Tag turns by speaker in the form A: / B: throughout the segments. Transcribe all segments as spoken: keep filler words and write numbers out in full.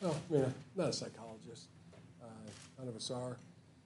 A: Well, I mean, I'm not a psychologist. Uh, none of us are.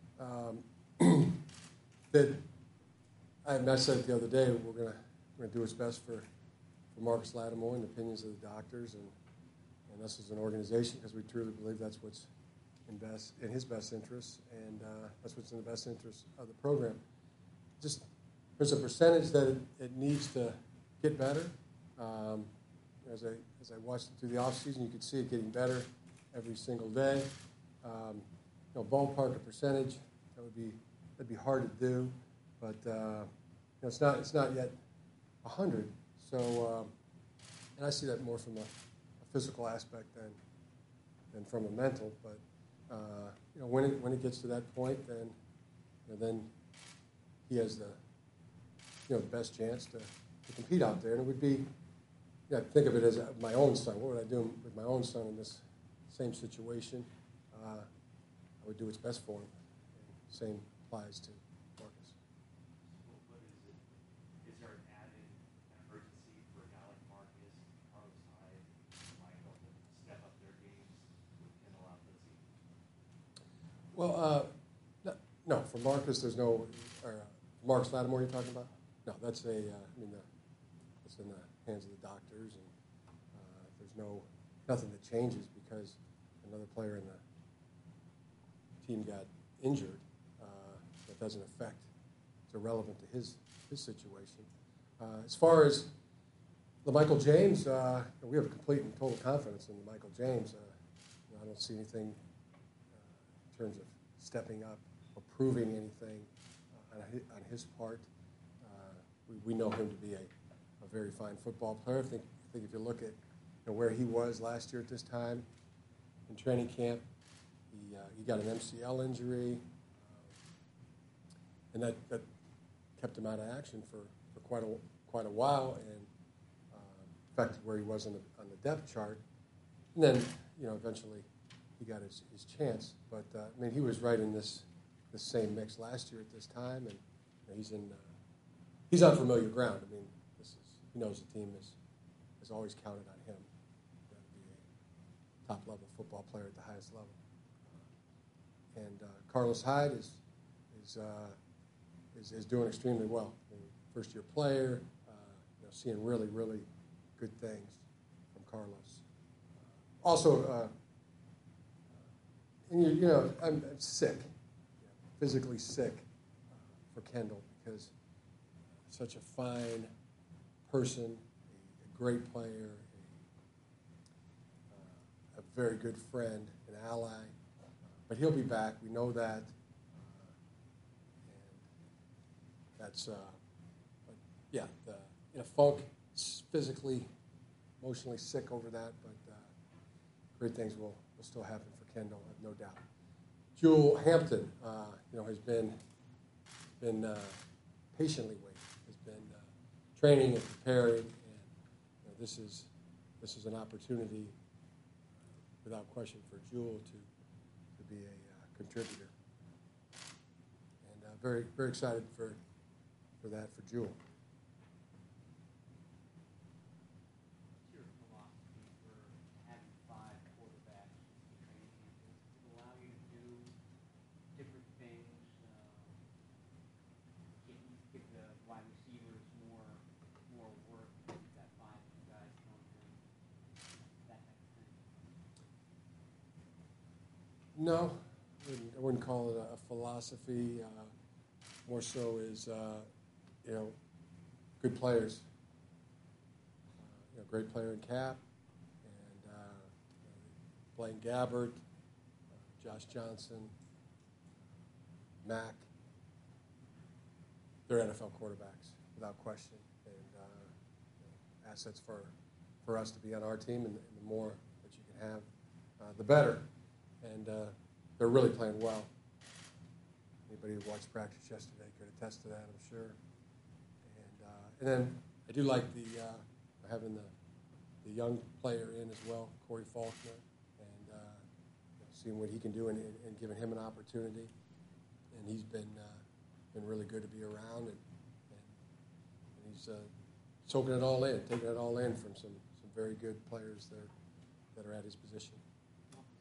A: Um, that I, I said it the other day. We're gonna we're gonna do what's best for, for Marcus Lattimore and the opinions of the doctors and, and us as an organization, because we truly believe that's what's in best in his best interest, and uh, that's what's in the best interest of the program. Just there's a percentage that it, it needs to get better. Um, as I as I watched it through the off season, you could see it getting better every single day. Um, you know, ballpark a percentage, that would be that'd be hard to do, but uh, you know, it's not it's not yet a hundred. So, um, and I see that more from a, a physical aspect than than from a mental. But uh, you know, when it when it gets to that point, then you know, then he has the you know the best chance to, to compete out there, and it would be. Yeah, think of it as my own son. What would I do with my own son in this same situation? Uh, I would do what's best for him. And same applies to Marcus.
B: Well, what is it? Is there an added emergency for a guy like Marcus, Carlos Hyde, Michael to step up their games with Kendall out for the season?
A: Well, uh, no, no, for Marcus, there's no. Or, uh, Marcus Lattimore, you're talking about? No, that's a. Uh, I mean, the, it's in the hands of the doctors, and uh, there's no nothing that changes because another player in the team got injured. Uh, that doesn't affect. It's irrelevant to his his situation. Uh, as far as the Michael James, uh, we have complete and total confidence in the Michael James. Uh, you know, I don't see anything uh, in terms of stepping up or proving anything uh, on, his, on his part. Uh, we, we know him to be a a very fine football player. I think, I think if you look at you know, where he was last year at this time in training camp, he, uh, he got an M C L injury, uh, and that, that kept him out of action for, for quite a quite a while, and uh, affected where he was on the on the depth chart. And then you know eventually he got his, his chance. But uh, I mean he was right in this this same mix last year at this time, and you know, he's in uh, he's on familiar ground. I mean. He knows the team is, has always counted on him to be a top-level football player at the highest level. Uh, and uh, Carlos Hyde is is, uh, is is doing extremely well. I mean, first-year player, uh, you know, seeing really, really good things from Carlos. Uh, also, uh, and you, you know, I'm, I'm sick, you know, physically sick uh, for Kendall because such a fine person, a, a great player, a, uh, a very good friend, an ally. Uh, but he'll be back. We know that. Uh, and that's, uh, but yeah, the, you know, Funk is physically, emotionally sick over that, but uh, great things will, will still happen for Kendall, I have no doubt. Jewel Hampton, uh, you know, has been, been uh, patiently waiting. Training and preparing, and you know, this is this is an opportunity, uh, without question, for Jewel to to be a uh, contributor, and uh, very very excited for for that for Jewel.
B: What's your philosophy for having five quarterbacks in training camp? Does it allow you to do different things? Uh, give, give the wide receivers more. more work, that five guys going through, that type of thing?
A: No, I wouldn't, I wouldn't call it a, a philosophy. Uh, more so is, uh, you know, good players. Uh, you know, great player in Cap, and uh, Blaine Gabbert, uh, Josh Johnson, Mack. They're N F L quarterbacks, without question. Assets for, for us to be on our team, and, and the more that you can have, uh, the better. And uh, they're really playing well. Anybody who watched practice yesterday could attest to that, I'm sure. And uh, and then I do like the uh, having the the young player in as well, Corey Faulkner, and uh, you know, seeing what he can do and, and, and giving him an opportunity. And he's been uh, been really good to be around, and and, and he's. Uh, soaking it all in, taking it all in from some, some very good players there that are at his position.
B: Well,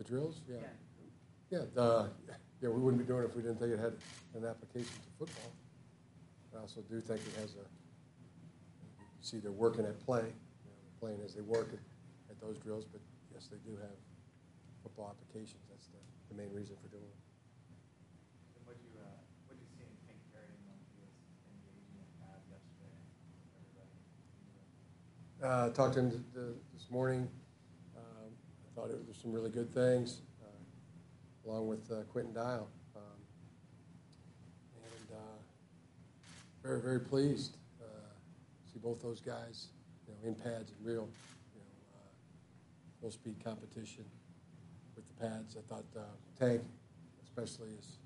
A: The drills? Yeah.
B: Yeah.
A: Yeah, the, yeah, we wouldn't be doing it if we didn't think it had an application to football. I also do think it has a, you see they're working at play, you know, they're playing as they work at, at those drills, but yes, they do have football applications. That's the, the main reason for doing it.
C: And what do you, uh, what do you see in Tank Perry when he was engaging in pad yesterday? Everybody?
A: Uh, talked to him th- th- this morning. Um, I thought it was some really good things, uh, along with uh, Quentin Dial. Um, and uh, very, very pleased. Uh, see both those guys, you know, in pads and real, you know, uh, full speed competition with the pads. I thought uh, Tank, especially, is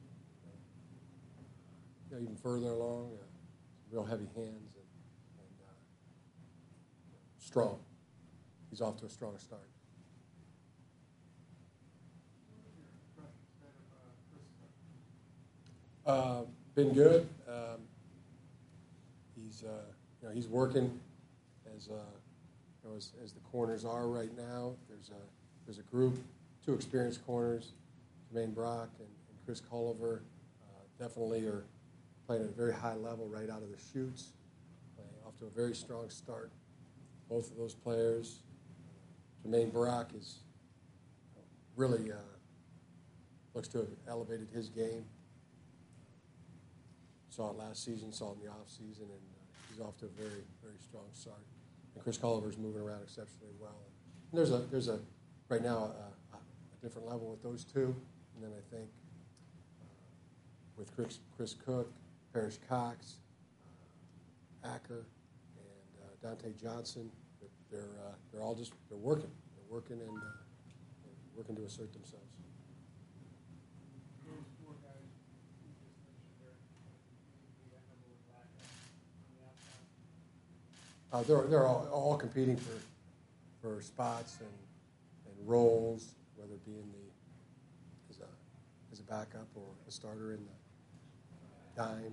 A: you know, even further along. Uh, real heavy hands and, and uh, strong. He's off to a strong start. Uh, been good. Um, he's uh, you know he's working as uh, you know, as, as the corners are right now. There's a there's a group, two experienced corners, Jermaine Brock and, and Chris Culliver, uh, definitely are playing at a very high level right out of the chutes. Playing off to a very strong start. Both of those players. Jermaine Brock is really uh, looks to have elevated his game. Saw it last season, saw it in the off season, and uh, he's off to a very, very strong start. And Chris Culliver's moving around exceptionally well. And there's a there's a right now a, a different level with those two, and then I think uh, with Chris Chris Cook, Parrish Cox, uh, Acker, and uh, Dante Johnson, they're they're, uh, they're all just they're working, they're working and, uh, and working to assert themselves.
D: Those four guys you just mentioned there, the number one backup on the outside.
A: Uh, they're they're all, all competing for for spots and, and roles, whether it be in the as a as a backup or a starter in the dime.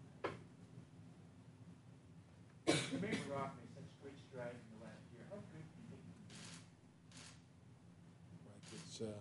C: Jermaine Brock made such great strides in the last year. How good do you think he is?
A: Right, it's uh,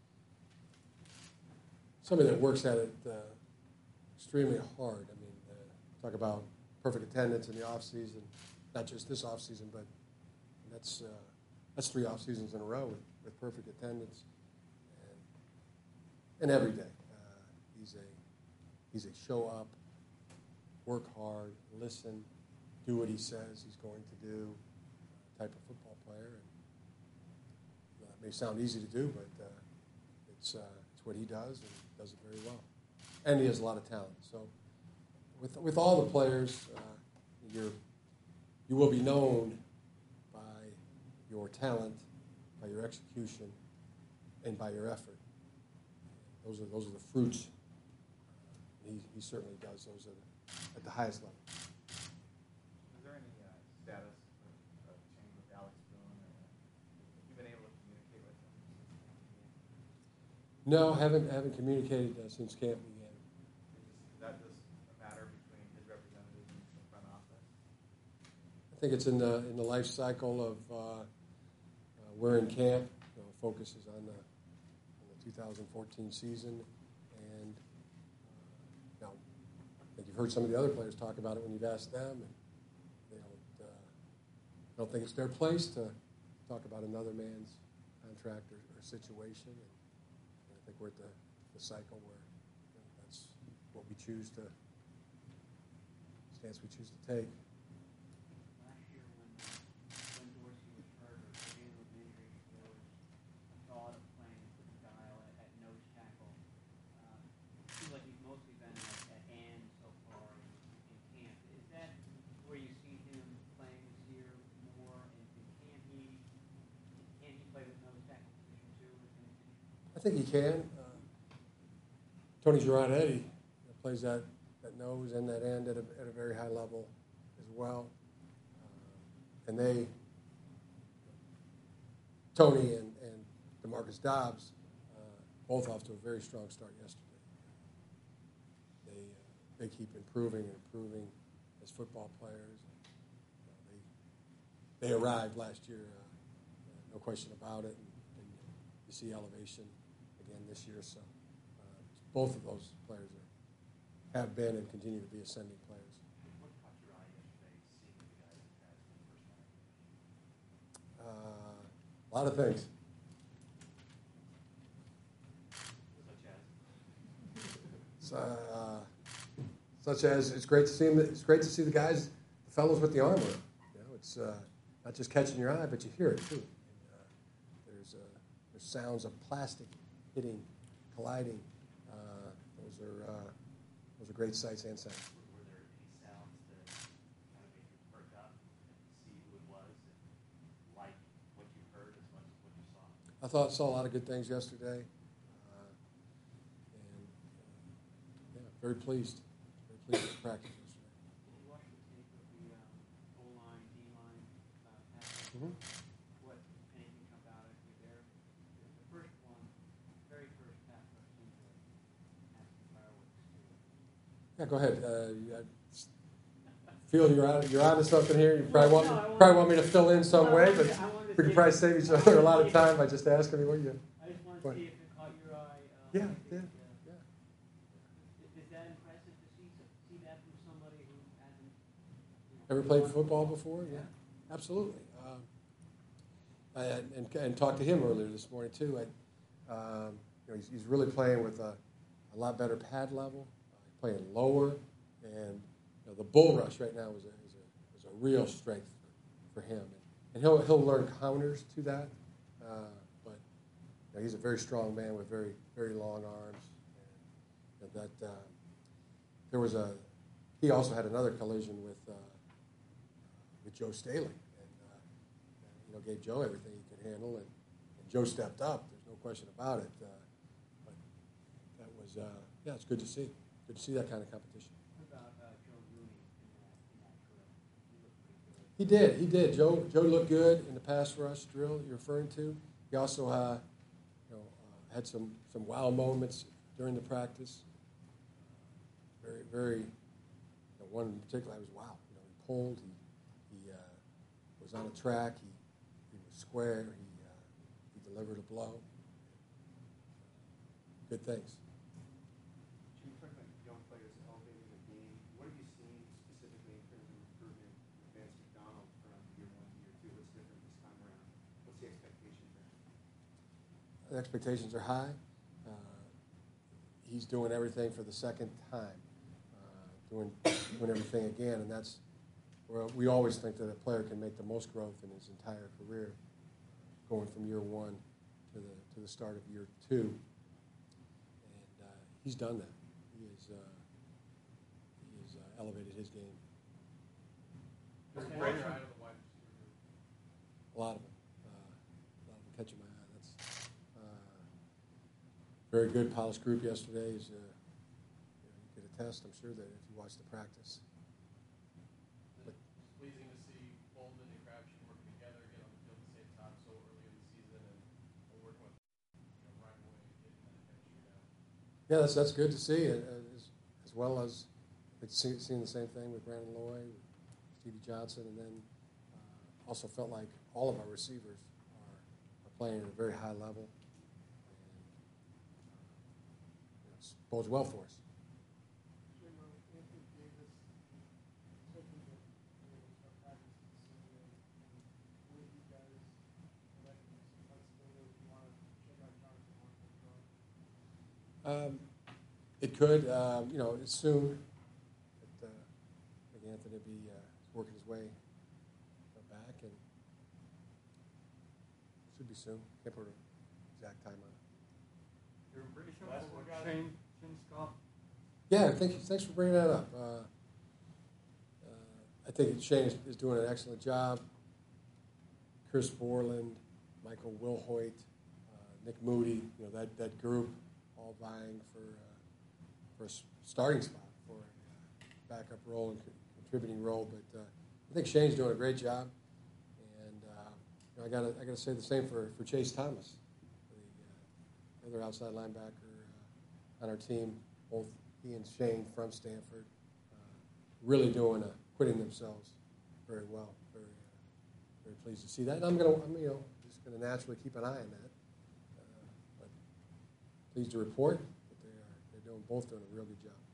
A: somebody that works at it uh, extremely hard. I mean, uh, talk about perfect attendance in the off season, not just this off season, but that's uh, that's three off seasons in a row with, with perfect attendance, and, and every day uh, he's a he's a show up, work hard, listen, do what he says he's going to do uh, type of football player. And you know, that may sound easy to do, but uh, it's uh, it's what he does, and he does it very well. And he has a lot of talent. So with with all the players, uh, you're you will be known by your talent, by your execution, and by your effort. Those are those are the fruits. Uh, he he certainly does those at, at the highest level.
C: Is there any uh, status of, of change with Alex Boone? Or have you been able to communicate with him?
A: No, haven't haven't communicated uh, since camp began.
C: Is that just a matter between his representatives and the front office?
A: I think it's in the in the life cycle of uh, uh, we're in camp. You know, focus is on the, on the two thousand fourteen season, and uh, now I think you've heard some of the other players talk about it when you've asked them, and they don't uh, don't think it's their place to talk about another man's contract or, or situation. And, and I think we're at the, the cycle where you know, that's what we choose to stance we choose to take.
B: Last year when, when Dorsey was hurt or dealing with injury, there was a thought of playing Dial at, at nose tackle. Um, it seems like he's mostly been at, at and so far in, in camp. Is that where you see him playing this year more? And, and can he can he play with nose tackle position too?
A: I think he can. Uh, Tony Girardetti plays that, that nose and that end at a, at a very high level as well. Uh, and they, Tony and, and DeMarcus Dobbs, uh, both off to a very strong start yesterday. They, uh, they keep improving and improving as football players. You know, they, they arrived last year, uh, no question about it. And, and you see elevation again this year. So uh, both of those players are, have been and continue to be ascending players.
C: What caught your eye yesterday, seeing the guys in pads for the first time?
A: Uh, a lot of things.
C: Such as?
A: Uh, such as it's great to see them, it's great to see the guys, the fellows with the armor. You know, it's uh, not just catching your eye, but you hear it too. And, uh, there's uh, there's sounds of plastic hitting, colliding. Uh, those are uh, those are great sights and sounds.
C: Were there any sounds that kind of made you perk up and see who it was and like what you heard as much as what you saw?
A: I thought saw a lot of good things yesterday, uh, and uh, yeah, very pleased. Very pleased with practice yesterday.
B: You watched the tape of the um, O-line, D-line uh, pass.
A: Mm-hmm.
B: What, anything jump out at you there? The, the first one, very first pass rush seemed to have some fireworks to it.
A: Yeah, go ahead. Uh, you- I feel you're out. You're onto something here. You probably want
B: No, I want-
A: probably want me to fill in some
B: Well, I
A: way,
B: wanted
A: but
B: to- I wanted to
A: we
B: see
A: could probably
B: if-
A: save each
B: I
A: other a
B: wanted
A: lot
B: to
A: of
B: see
A: time
B: if-
A: by just asking me what you.
B: I just wanted
A: Go
B: to see
A: ahead.
B: if it caught your eye. Um,
A: Yeah,
B: if
A: yeah,
B: it, uh,
A: yeah.
B: Is, is that impressive to see see that from somebody who hasn't you know,
A: Ever played football before? Yeah, absolutely. Um, I, and and talked to him earlier this morning too. I, um, you know, he's, he's really playing with a, a lot better pad level, uh, playing lower, and you know, the bull rush right now is a is a, is a real strength for, for him, and, and he'll he'll learn counters to that. Uh, but you know, he's a very strong man with very very long arms, and you know, that uh, there was a he also had another collision with. Uh, with Joe Staley, and uh, you know gave Joe everything he could handle, and, and Joe stepped up. There's no question about it. Uh, but that was uh, yeah, it's good to see. Good to see that kind of competition.
B: What about uh, Joe Rooney in that in that drill? He looked pretty good.
A: He did. He did. Joe Joe looked good in the pass rush drill you're referring to. He also uh, you know uh, had some some wow moments during the practice. Very very. You know, one in particular, I was wow. You know, he pulled. He He uh, was on a track. He, he was square. He, uh, he delivered a blow. Good things.
E: Jim, you talked about young players elevating the game. What have you seen specifically in terms of improvement with Vance McDonald from year one to year two? What's different this time around? What's the expectation there?
A: The expectations are high. Uh, he's doing everything for the second time, uh, doing doing everything again, and that's. Well, we always think that a player can make the most growth in his entire career, going from year one to the to the start of year two, and uh, he's done that. He has uh, he has uh, elevated his game.
D: Just
B: Okay.
D: catch your eye to the wide receiver group.
A: A lot of them, uh, a lot of them catching my eye. That's uh, very good, polished group yesterday. Is uh, you, know, you could attest, I'm sure, that if you watch the practice.
D: It's pleasing to see Bolden and Crabtree working together, get on the field at the same time so early in the season, and, and working with you know, Ryan Way getting that chemistry down.
A: Yeah, that's that's good to see, uh, as, as well as it's see, seeing the same thing with Brandon Loy, with Stevie Johnson, and then uh, also felt like all of our receivers are, are playing at a very high level, and uh, you know, it bodes well for us.
D: Jim, uh, Anthony Davis, he's hoping that you know, start practicing Sunday, and what you guys electing some flexibility if you want to check out Jonathan Marshall Clark.
A: Um, it could, um, you know, it's soon. But, uh, I think Anthony will be uh, working his way back, and should be soon. Can't put an exact time on it.
C: You're a British
D: Shane,
C: basketball guy.
D: Shane, Shane Scott.
A: Yeah, thank you. Thanks for bringing that up. Uh, uh, I think Shane is, is doing an excellent job. Chris Borland, Michael Wilhoit, uh, Nick Moody, you know, that, that group all vying for, uh, for a s- starting spot, for a uh, backup role and co- contributing role. But uh, I think Shane's doing a great job. And uh, you know, I got I got to say the same for, for Chase Thomas, the uh, other outside linebacker uh, on our team. Both he and Shane from Stanford, uh, really doing, uh, acquitting themselves very well. Very, uh, very pleased to see that. And I'm gonna, I'm you know, just gonna naturally keep an eye on that. Uh, pleased to report that they are, they're doing, both doing a real good job.